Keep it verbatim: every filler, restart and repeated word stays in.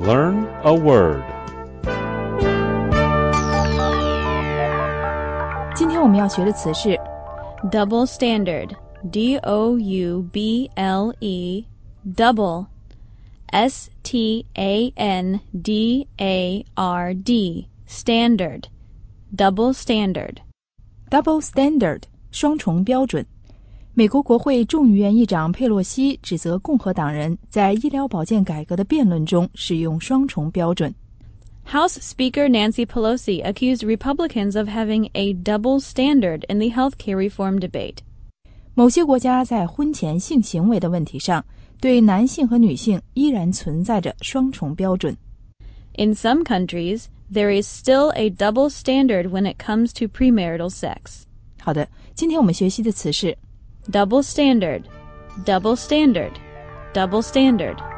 Learn a word. 今天我们要学的词是 Double standard, D O U B L E, double, S T A N D A R D, standard, double standard. double standard 双重标准。美国国会众议院议长佩洛西指责共和党人在医疗保健改革的辩论中使用双重标准。 House Speaker Nancy Pelosi accused Republicans of having a double standard in the healthcare reform debate. 某些国家在婚前性行为的问题上，对男性和女性依然存在着双重标准。 In some countries, there is still a double standard when it comes to premarital sex. 好的，今天我们学习的词是 Double standard, double standard, double standard.